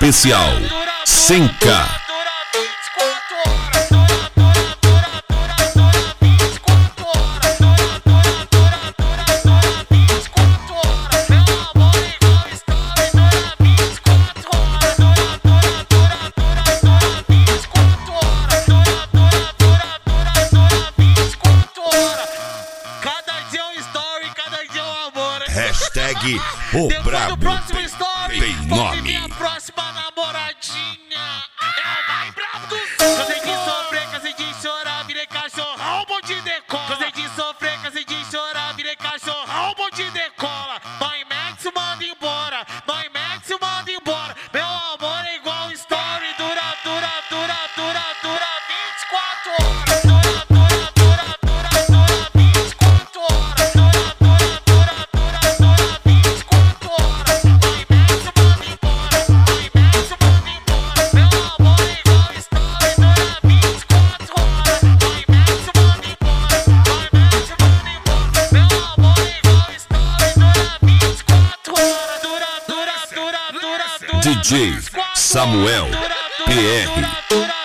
especial Senka. Hashtag o brabo tem nome. A próxima namoradinha é o mais brabo do sul. Cansei de sofrer, cansei de chorar, virei cachorrão, bom de decola. Cansei de sofrer, cansei de chorar, virei cachorrão, bom de decola. Mãe Max manda embora, mãe Max manda embora. Meu amor é igual story, dura 24 horas. DJ Samuel PR.